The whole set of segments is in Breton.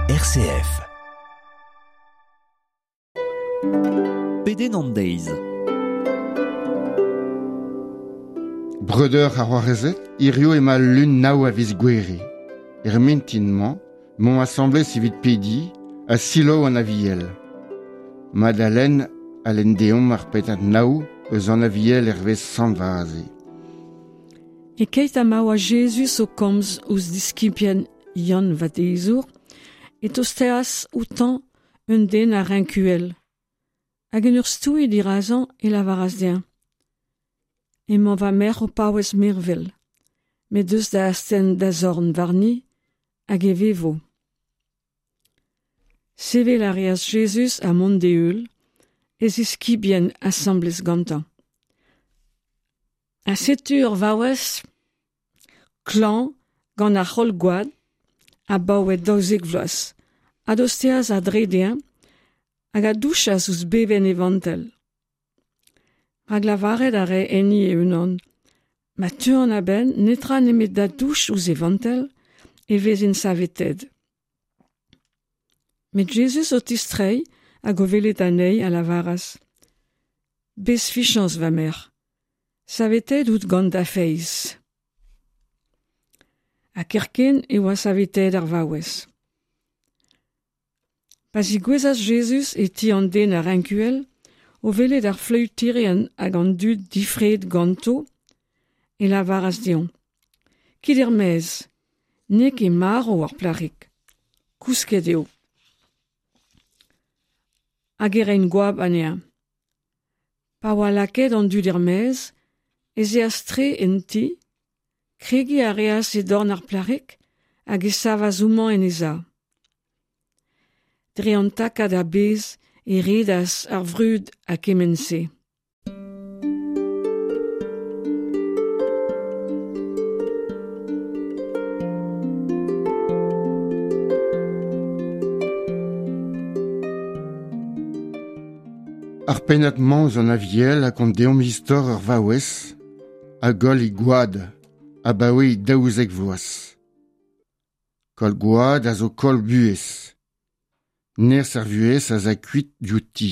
RCF. Pedenandeiz. Breder a c'hoarezet, irio ema lun naou a viz gwere. Mintinman, mon assemblée civit pedi, a silo an aviel. Madeleine a lendeom ar petat naou, eus an aviel vez sanvaze. E keit amañ a Jesus o komz ouz diskipien Yann vadeizour, et osteas outan un den a renkuel. Hag en ur stouid irazan e lavaraz dien. E man va mer o paouez mervel, met deus da asten da zorn varni, hag e vevo. Sevel a reas Jesus a mont de eul, ez iskibien assemblez gantan. A setur vaouez klan gant ar c'hol gwad a baouet daouzek vloaz, a dosteaz a dredien hag a douchas ouz beven evantel. Hag lavaret a re eni e unan, ma tuan a ben netra nemet da douch ouz evantel e vez en saveted. Met Jesus o tistrei a govelet anei a lavaras. Bez fichans va mer. Saveted out gant da feiz. A kerken e oa saveted ar vaouez. Pas i gwezas Jesus e ti an den ar renkuel, o velet ar fleutirean hag an dud difred ganto e lavaras dion. Kid er mez, nek e maro ar plarik, kousket eo. Hag er ein gwab anea. Pa oa laket an dud er mez, ez e astre en ti, kregi a reas e dorn ar plarik hag e savazouman en eza. Dre an takad a bez e redas ar vrud a kemense. Ar penat manz an aviel a kont deom histor ur vaouez, a gol i gwad, a baoe i daouzek vloaz. Kol gwad a zo kol buez. Ner ar vuez a za kuit diouti.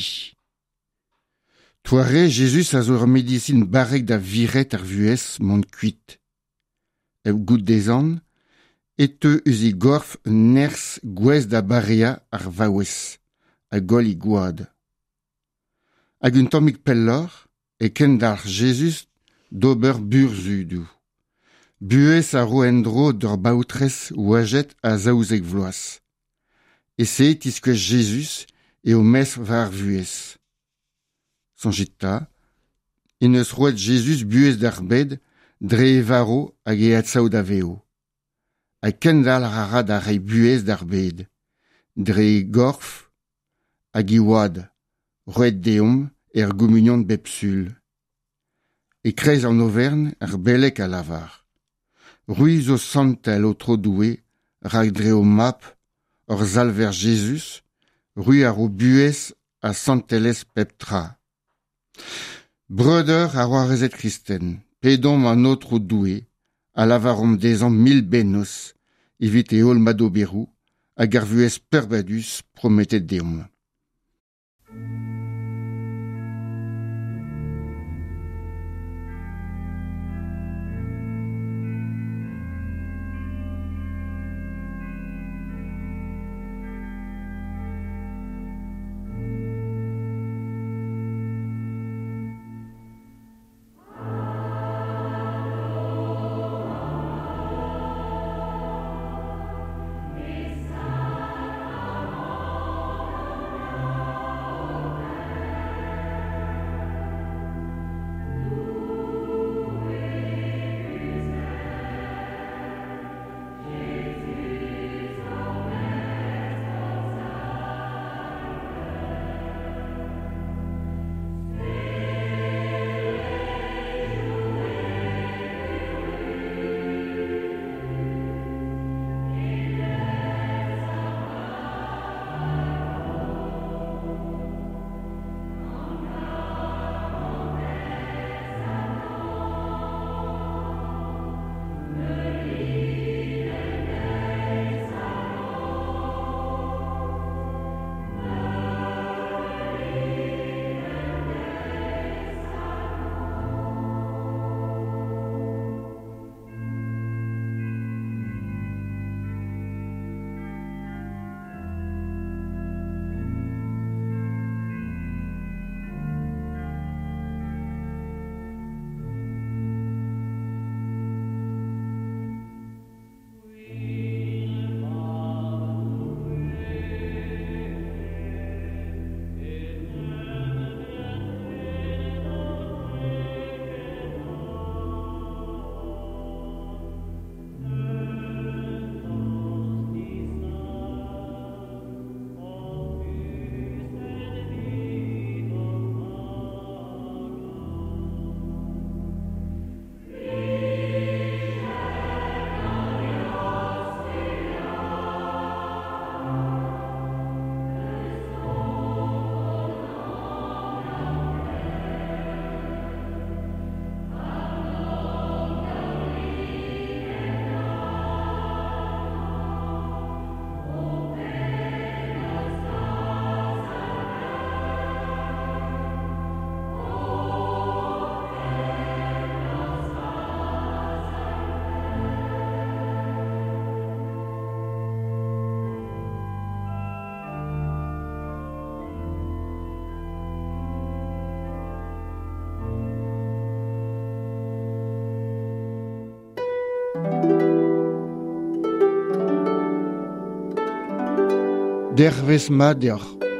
Toare, Jesus a zo ur medicine barek da viret ar vuez mont kuit. Eb gout dezan, et eus i gorf un ners gwez da barea ar vaouez, a gol i gwad. Hag un tammig pellor, e ken d'ar Jesus d'ober burzudou. Buez a ro endro d'ur baoutrez ouajet a zaouzek vloaz. E se tiskouez Jesus e o mes var vuez. Sonjita, en eus roet Jesus buez d'ar bed dre e varo hag e atsaou da veo. Ha ken d'al rara da rei buez d'ar bed, dre e gorf hag e oad, roet deom er gomunion bepsul. E krez an overn ar belek a lavar. Rui zo santel o tro doué, rak dre o map, ur zalver Jesus, rui ar o buez a santelez pep tra. Breder a roarezet kristen, pedom an otro doué, a lavarom dezan 1000 benos, evit e ol madoberou, hag ar vuez perbadus prometet deom. dervez ma deoc'h.